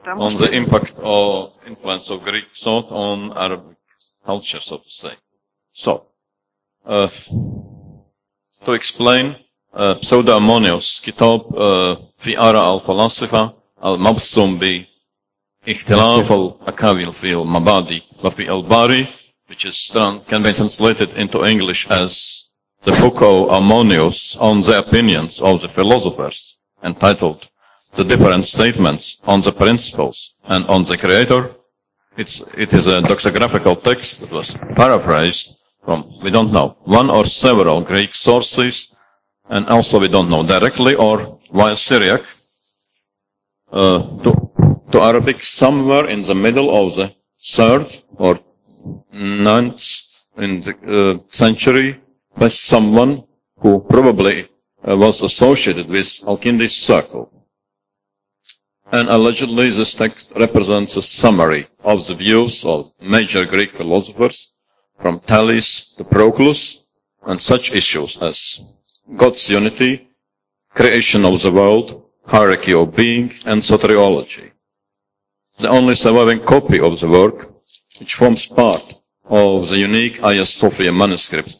on the impact or influence of Greek thought on Arabic culture, so to say. So, to explain, pseudo Ammonius كتاب في آراء الفلاسفة المبسوم باختلاف الأكاويل في المبادئ وفي الباري, which can be translated into English as the book of Ammonius on the opinions of the philosophers, entitled The Different Statements on the Principles and on the Creator. It is a doxographical text that was paraphrased from, we don't know, one or several Greek sources, and also we don't know directly or via Syriac, to Arabic somewhere in the middle of the 3rd or 9th century by someone who probably was associated with Al-Kindi's circle. And allegedly this text represents a summary of the views of major Greek philosophers, from Thales to Proclus, on such issues as God's unity, creation of the world, hierarchy of being, and soteriology. The only surviving copy of the work, which forms part of the unique Hagia Sophia manuscript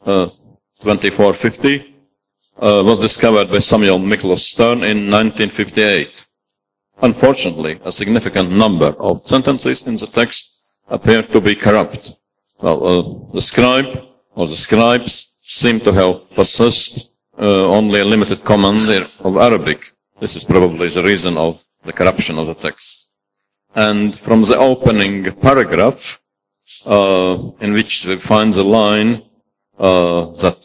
2450, was discovered by Samuel Miklos Stern in 1958. Unfortunately, a significant number of sentences in the text appear to be corrupt. Well, the scribe or the scribes seem to have possessed only a limited command of Arabic. This is probably the reason of the corruption of the text. And from the opening paragraph, in which we find the line that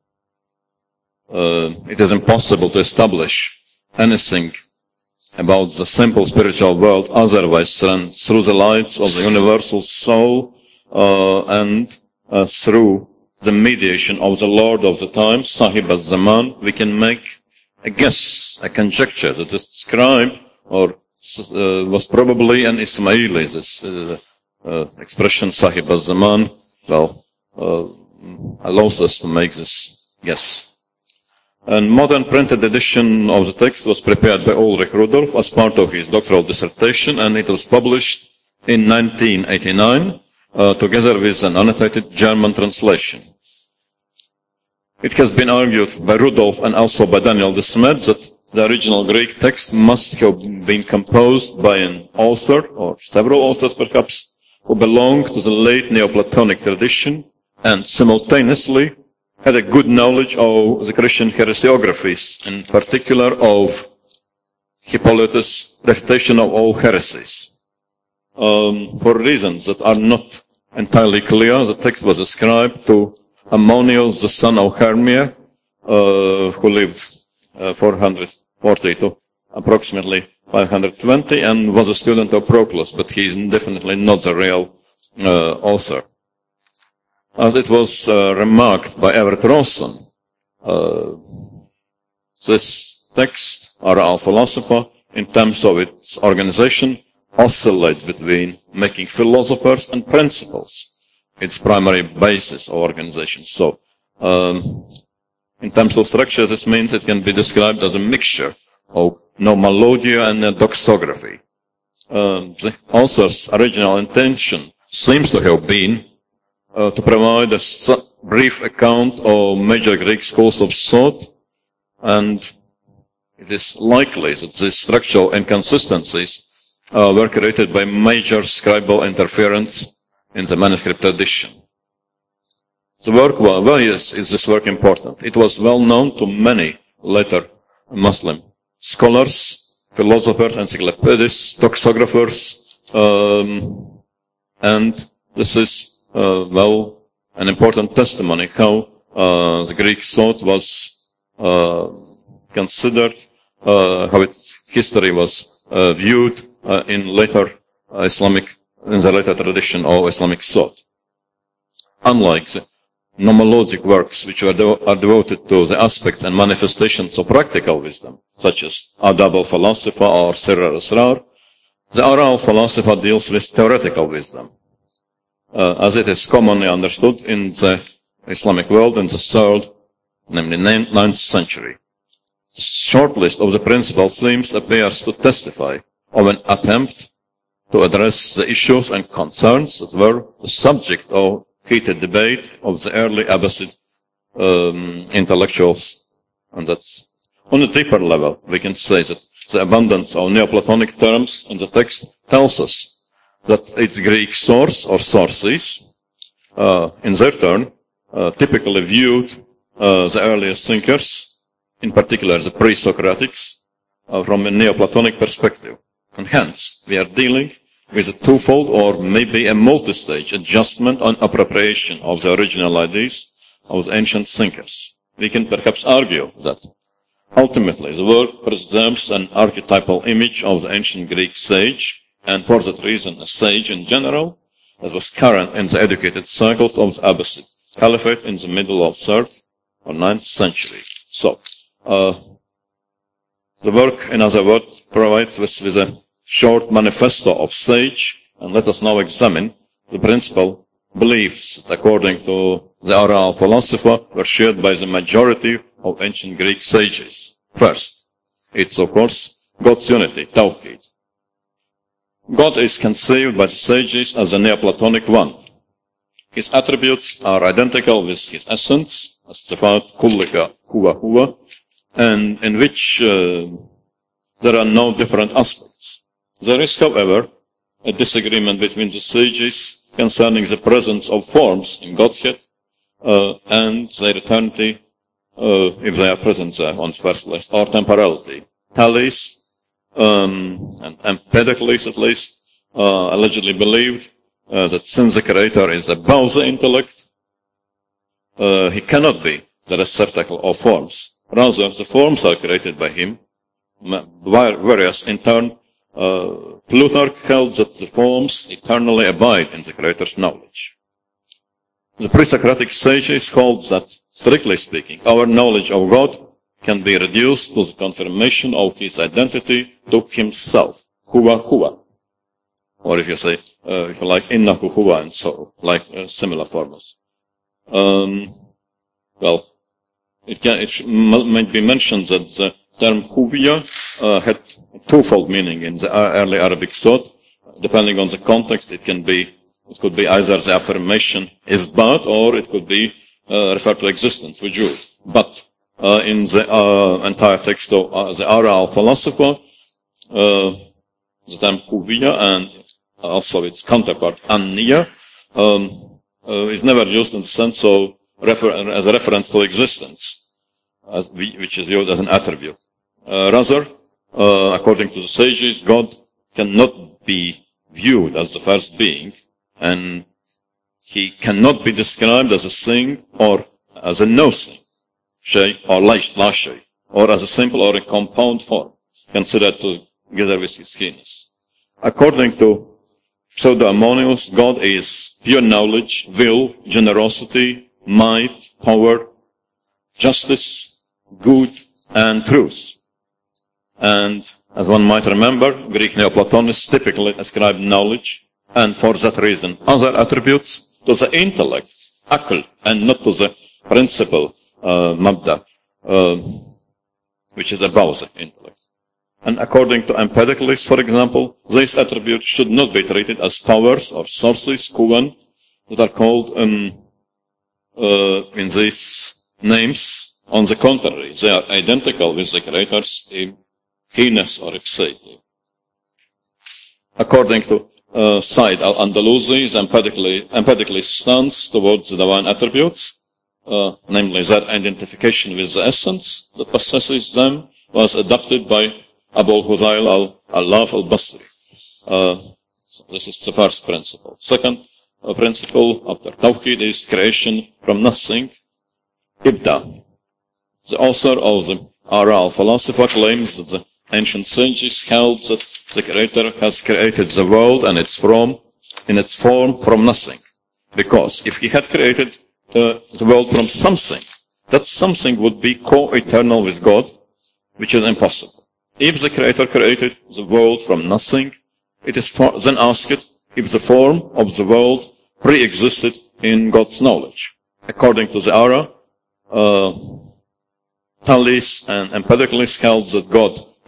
it is impossible to establish anything about the simple spiritual world otherwise than through the lights of the universal soul and through the mediation of the Lord of the time, Sahib al-Zaman, we can make a guess, a conjecture that the scribe was probably an Ismaili. This expression Sahib al-Zaman, allows us to make this guess. A modern printed edition of the text was prepared by Ulrich Rudolf as part of his doctoral dissertation, and it was published in 1989, together with an annotated German translation. It has been argued by Rudolf and also by Daniel de Smet that the original Greek text must have been composed by an author, or several authors perhaps, who belonged to the late Neoplatonic tradition and simultaneously had a good knowledge of the Christian heresiographies, in particular of Hippolytus' refutation of all heresies. For reasons that are not entirely clear, the text was ascribed to Ammonius, the son of Hermia, who lived 440 to approximately 520, and was a student of Proclus, but he is definitely not the real author. As it was remarked by Everett Rawson, this text, Ara al-Philosopher, in terms of its organization, oscillates between making philosophers and principles its primary basis of organization. So, in terms of structure, this means it can be described as a mixture of nomologia and doxography. The author's original intention seems to have been to provide a brief account of major Greek schools of thought, and it is likely that these structural inconsistencies were created by major scribal interference in the manuscript tradition. The work, why is this work important? It was well known to many later Muslim scholars, philosophers, encyclopedists, doxographers, and this is an important testimony how the Greek thought was considered, how its history was viewed in the later tradition of Islamic thought. Unlike the nomologic works which are devoted to the aspects and manifestations of practical wisdom, such as Adab al-Philosopher or Sirr al-Asrar, the Ara al-Philosopher deals with theoretical wisdom, as it is commonly understood in the Islamic world in the 3rd, namely 9th century. The short list of the principal themes appears to testify of an attempt to address the issues and concerns that were the subject of heated debate of the early Abbasid intellectuals. And that's on a deeper level. We can say that the abundance of Neoplatonic terms in the text tells us that its Greek source or sources, in their turn, typically viewed the earliest thinkers, in particular the pre-Socratics, from a Neoplatonic perspective. And hence, we are dealing with a twofold or maybe a multi-stage adjustment and appropriation of the original ideas of the ancient thinkers. We can perhaps argue that ultimately the work preserves an archetypal image of the ancient Greek sage, and for that reason a sage in general, that was current in the educated circles of the Abbasid Caliphate in the middle of 3rd or 9th century. So, the work, in other words, provides us with a short manifesto of sage, and let us now examine the principal beliefs that, according to the oral philosopher, were shared by the majority of ancient Greek sages. First, it's of course God's unity, Tawhid. God is conceived by the sages as a Neoplatonic one. His attributes are identical with his essence, as Sifat Kullika Huwa Huwa, and in which there are no different aspects. There is, however, a disagreement between the sages concerning the presence of forms in Godhead and their eternity, if they are present there on the first place, or temporality. Thales and Empedocles, at least, allegedly believed that since the Creator is above the intellect, he cannot be the receptacle of forms. Rather, the forms are created by him, whereas in turn, Plutarch held that the forms eternally abide in the Creator's knowledge. The pre-Socratic sages hold that, strictly speaking, our knowledge of God can be reduced to the confirmation of his identity to himself, Huwa Huwa. Or if you say, if you like, Innahu Huwa, and so, like similar forms. Well, it might be mentioned that the term Huwiya had a twofold meaning in the early Arabic thought. Depending on the context, it could be either the affirmation isbat, or it could be referred to existence, wujud. But in the entire text of the oral philosopher, the term Huwiya and also its counterpart Anniya is never used in the sense of as a reference to existence, which is viewed as an attribute. Rather, according to the sages, God cannot be viewed as the first being, and he cannot be described as a thing or as a no-thing, shay or la shay, or as a simple or a compound form, considered together with his keenness. According to Pseudo-Ammonius, God is pure knowledge, will, generosity, might, power, justice, good, and truth. And as one might remember, Greek Neoplatonists typically ascribe knowledge, and for that reason other attributes, to the intellect, akl, and not to the principle, mabda, which is above the intellect. And according to Empedocles, for example, these attributes should not be treated as powers or sources, kuwan, that are called in these names. On the contrary, they are identical with the Creator's keenness or ipseity. According to Said al-Andalusi, Empedocles' stance towards the divine attributes, namely their identification with the essence that possesses them, was adopted by Abu al-Hudayl al-Allaf al-Basri. So this is the first principle. Second principle after Tawhid is creation from nothing, Ibda. The author of the oral philosopher claims that the ancient sages held that the Creator has created the world and in its form from nothing. Because if he had created the world from something, that something would be co-eternal with God, which is impossible. If the Creator created the world from nothing, it is then asked if the form of the world pre-existed in God's knowledge. According to the Ara, Thales and Empedocles held that God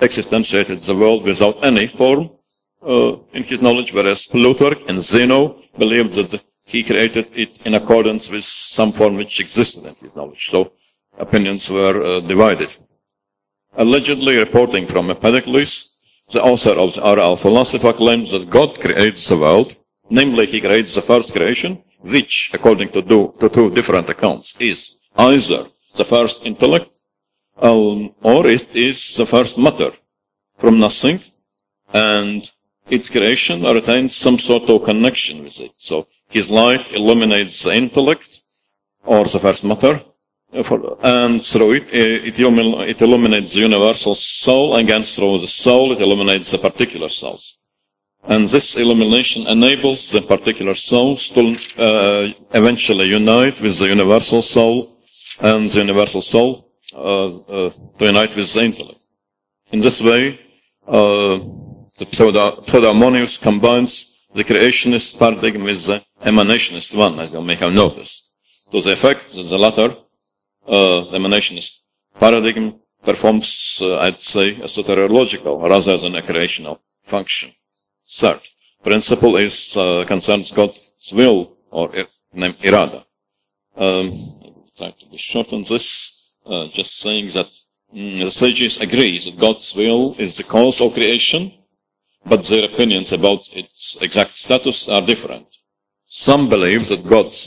existentiated the world without any form in his knowledge, whereas Plutarch and Zeno believed that he created it in accordance with some form which existed in his knowledge. So opinions were divided. Allegedly reporting from Empedocles, the author of the Ara Al-Philosopher claims that God creates the world, namely he creates the first creation, which, according to two different accounts, is either the first intellect, or it is the first matter from nothing, and its creation retains some sort of connection with it. So his light illuminates the intellect, or the first matter, and through it, it illuminates the universal soul, and again through the soul, it illuminates the particular souls. And this illumination enables the particular souls to eventually unite with the universal soul, and the universal soul to unite with the intellect. In this way, the Pseudo-Ammonius combines the creationist paradigm with the emanationist one, as you may have noticed, to the effect that the latter, the emanationist paradigm, performs, I'd say, a soteriological rather than a creational function. Third principle is concerns God's will, or named Irada. Try to be short on this, just saying that the sages agree that God's will is the cause of creation, but their opinions about its exact status are different. Some believe that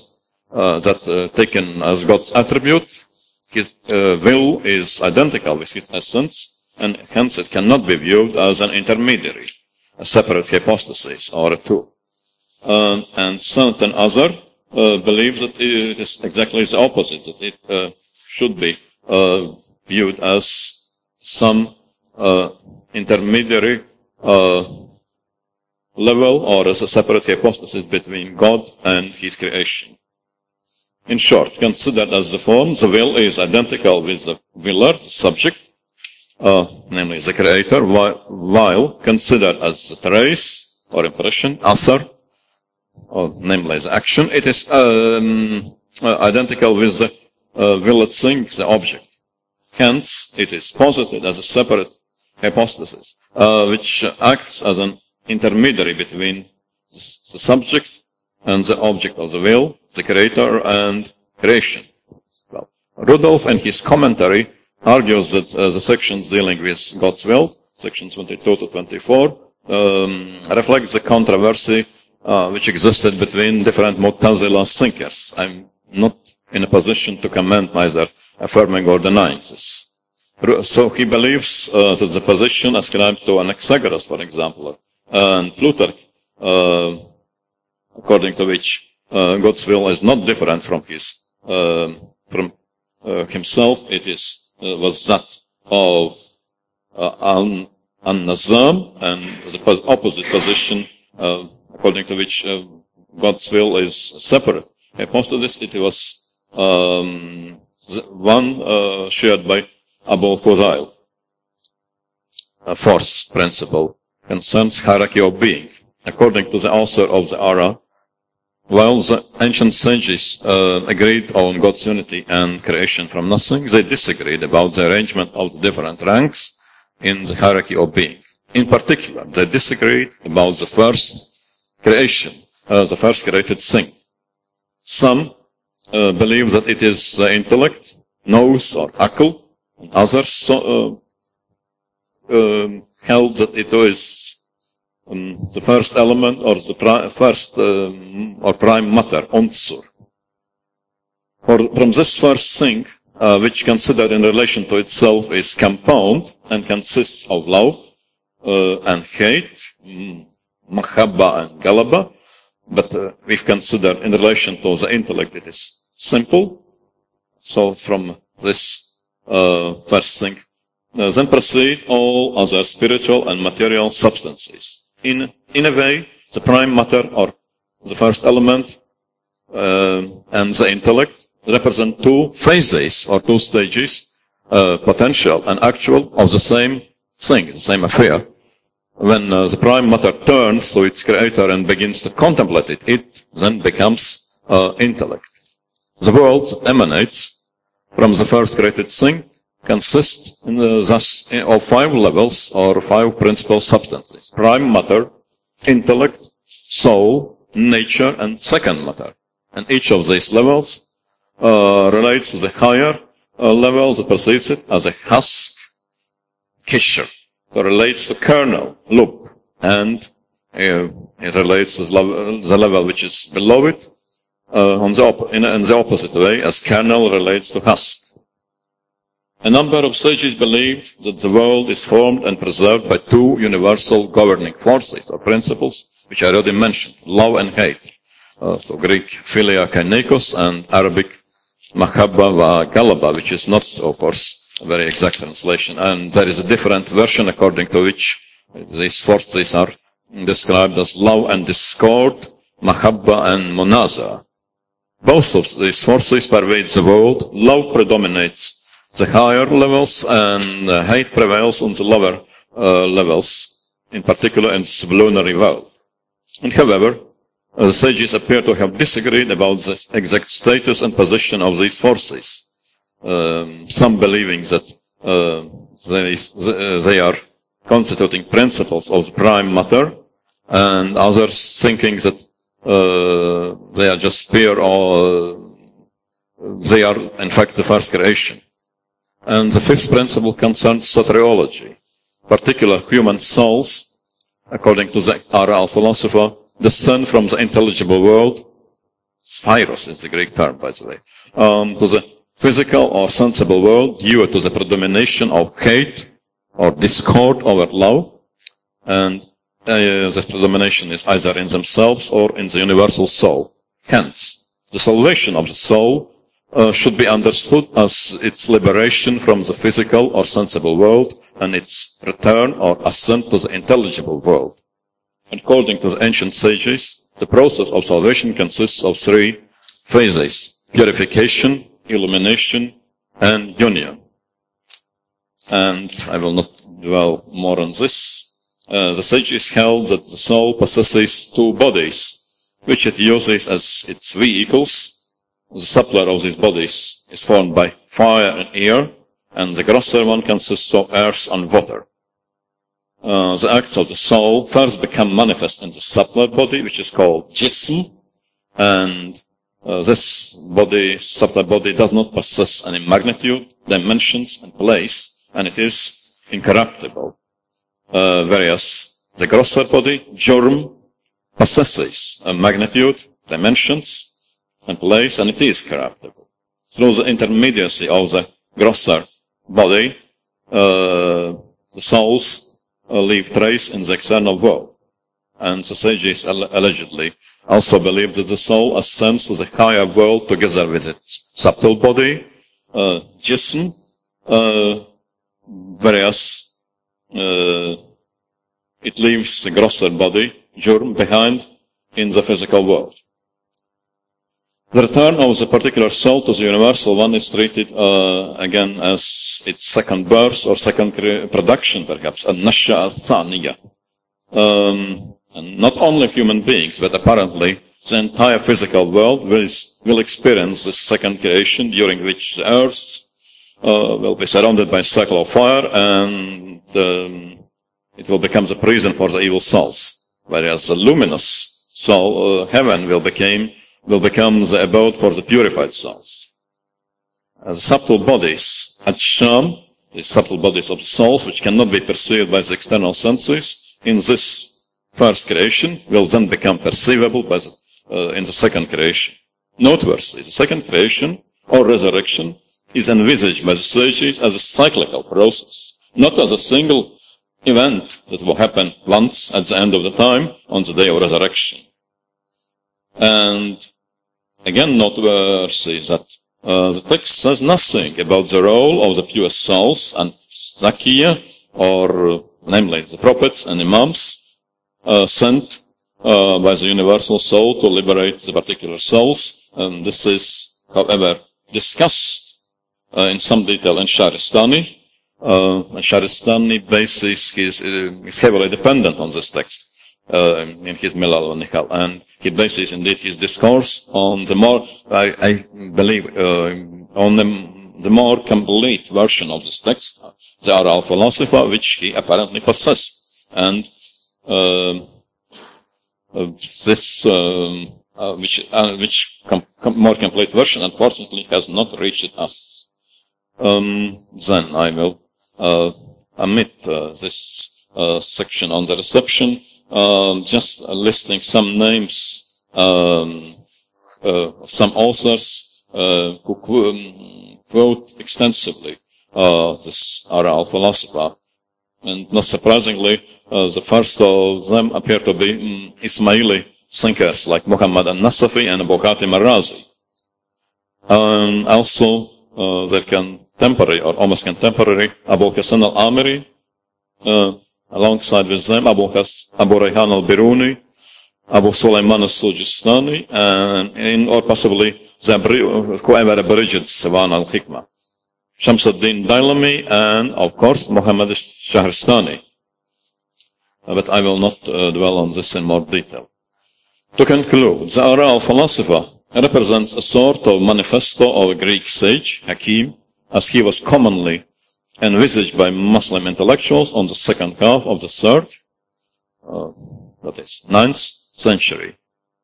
taken as God's attribute, his will is identical with his essence, and hence it cannot be viewed as an intermediary, a separate hypostasis, or a two. And certain other believe that it is exactly the opposite, that it should be viewed as some intermediary level, or as a separate hypostasis between God and his creation. In short, considered as the form, the will is identical with the willer, the subject, namely the creator, while considered as the trace or impression, author, or namely the action, it is identical with the willed thing, the object. Hence, it is posited as a separate hypostasis, which acts as an intermediary between the subject and the object of the will, the creator and creation. Well, Rudolf, in his commentary, argues that the sections dealing with God's will, sections 22 to 24, reflect the controversy which existed between different Mu'tazila thinkers. I'm not in a position to comment neither affirming or denying this. So he believes that the position ascribed to Anaxagoras, for example, and Plutarch, according to which God's will is not different from his himself, it was that of An-Nazam, and the opposite position, according to which God's will is separate hypostasis, it was one shared by Abu Fudayl. A fourth principle concerns hierarchy of being. According to the author of the Ara, while the ancient sages agreed on God's unity and creation from nothing, they disagreed about the arrangement of the different ranks in the hierarchy of being. In particular, they disagreed about the first creation, the first created thing. Some believe that it is the intellect, nous or akl, and others held that it is the first element, or the first or prime matter, unsur. From this first thing, which considered in relation to itself is compound and consists of love and hate, mahabba and galaba, but if considered in relation to the intellect, it is simple. So from this first thing, then proceed all other spiritual and material substances. In a way, the prime matter, or the first element, and the intellect represent two phases, or two stages, potential and actual, of the same thing, the same affair. When the prime matter turns to its creator and begins to contemplate it, it then becomes intellect. The world that emanates from the first created thing consists thus of 5 levels or 5 principal substances: prime matter, intellect, soul, nature, and second matter. And each of these levels relates to the higher level that precedes it as a husk, kisher. So relates to kernel, loop, and it relates to the level which is below it in the opposite way, as kernel relates to husk. A number of sages believed that the world is formed and preserved by 2 universal governing forces or principles, which I already mentioned: love and hate. So Greek philia kainikos and Arabic mahabba wa galaba, which is not, of course, a very exact translation. And there is a different version according to which these forces are described as love and discord, mahabba and monaza. Both of these forces pervade the world. Love predominates the higher levels, and hate prevails on the lower levels, in particular in the sublunary world. And however, the sages appear to have disagreed about the exact status and position of these forces. Some believing that they are constituting principles of the prime matter, and others thinking that they are just pure, or they are in fact the first creation. And the 5th principle concerns soteriology. Particular human souls, according to the Aral philosopher, descend from the intelligible world, sphiros is the Greek term, by the way, to the physical or sensible world due to the predomination of hate or discord over love, and this predomination is either in themselves or in the universal soul. Hence, the salvation of the soul should be understood as its liberation from the physical or sensible world and its return or ascent to the intelligible world. According to the ancient sages, the process of salvation consists of 3 phases: purification, illumination, and union. And I will not dwell more on this. The sages held that the soul possesses 2 bodies, which it uses as its vehicles. The subtler of these bodies is formed by fire and air, and the grosser one consists of earth and water. The acts of the soul first become manifest in the subtler body, which is called jism, and this body, subtler body, does not possess any magnitude, dimensions, and place, and it is incorruptible. Whereas the grosser body, jurm, possesses a magnitude, dimensions, and place, and it is corruptible. Through the intermediacy of the grosser body, the souls leave trace in the external world. And the sages allegedly also believe that the soul ascends to the higher world together with its subtle body, jism, whereas it leaves the grosser body, jurm, behind in the physical world. The return of the particular soul to the universal one is treated again as its second birth or second production, perhaps, an-nash'a al-thaniya. And not only human beings, but apparently the entire physical world will experience this second creation, during which the earth will be surrounded by a circle of fire, and it will become the prison for the evil souls. Whereas the luminous soul, heaven, will become the abode for the purified souls. As subtle bodies, ajsham, the subtle bodies of the souls, which cannot be perceived by the external senses, in this first creation, will then become perceivable by in the second creation. Noteworthy, the second creation, or resurrection, is envisaged by the sages as a cyclical process, not as a single event that will happen once at the end of the time on the day of resurrection. And again, noteworthy that the text says nothing about the role of the pure souls and Zakiya, or namely the prophets and imams, sent by the universal soul to liberate the particular souls. And this is, however, discussed in some detail in Shahristani. Shahristani basis is heavily dependent on this text in his Milal al-Nihal, and he bases indeed his discourse on the more, I believe, on the the more complete version of this text, the oral philosopher, which he apparently possessed. And which more complete version, unfortunately, has not reached us. Then I will omit this section on the reception, just listing some names, some authors who quote extensively this oral philosopher. And not surprisingly, the first of them appear to be Ismaili thinkers like Muhammad al-Nasafi and Abu Hatim al-Razi. Also, their contemporary or almost contemporary Abu Hassan al-Amiri, alongside with them Abu Rayhan al-Biruni, Abu Sulaiman al-Sujistani, and or possibly whoever abridged Siwan al-Hikmah, Shamsuddin Dailami, and of course Muhammad al-Shahristani. But I will not dwell on this in more detail. To conclude, the oral philosopher represents a sort of manifesto of a Greek sage, Hakim, as he was commonly envisaged by Muslim intellectuals on the second half of the third, that is, 9th century.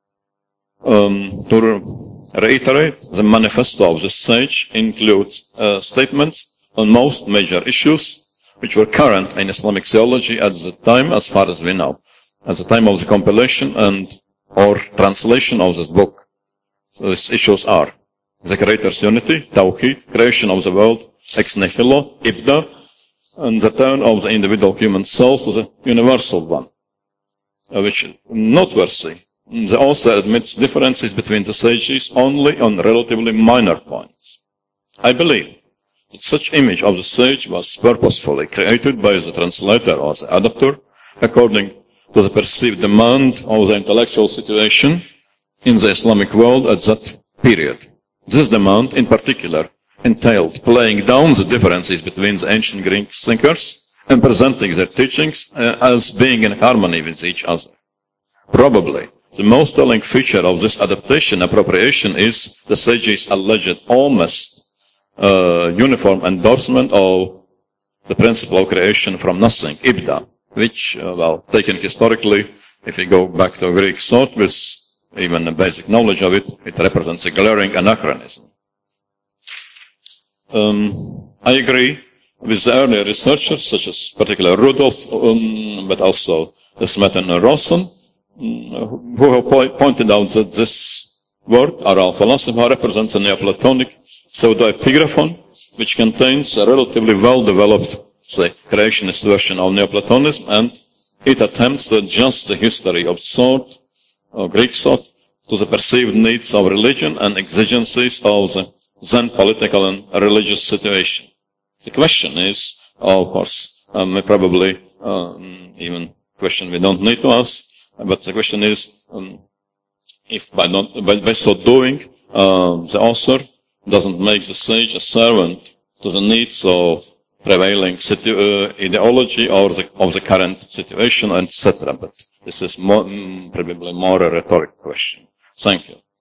To reiterate, the manifesto of this sage includes statements on most major issues which were current in Islamic theology at the time, as far as we know, at the time of the compilation and or translation of this book. So these issues are the Creator's unity, Tawheed, creation of the world, ex nihilo, Ibda, and the turn of the individual human soul to the universal one, which is noteworthy. The author admits differences between the sages only on relatively minor points. I believe that such image of the sage was purposefully created by the translator or the adapter according to the perceived demand of the intellectual situation in the Islamic world at that period. This demand, in particular, entailed playing down the differences between the ancient Greek thinkers and presenting their teachings as being in harmony with each other. Probably, the most telling feature of this adaptation appropriation is the sage's alleged almost uniform endorsement of the principle of creation from nothing, Ibda, which, well, taken historically, if you go back to Greek thought with even a basic knowledge of it, it represents a glaring anachronism. I agree with the earlier researchers, such as particularly Rudolf, but also Smet and Rawson, who have pointed out that this word, oral philosopher, represents a Neoplatonic pseudo-epigraphon, which contains a relatively well-developed, say, creationist version of Neoplatonism, and it attempts to adjust the history of thought, of Greek thought, to the perceived needs of religion and exigencies of the then political and religious situation. The question is, of course, probably even question we don't need to ask, but the question is, if by so doing, the author doesn't make the sage a servant to the needs of prevailing ideology or of the current situation, etc. But this is probably more a rhetoric question. Thank you.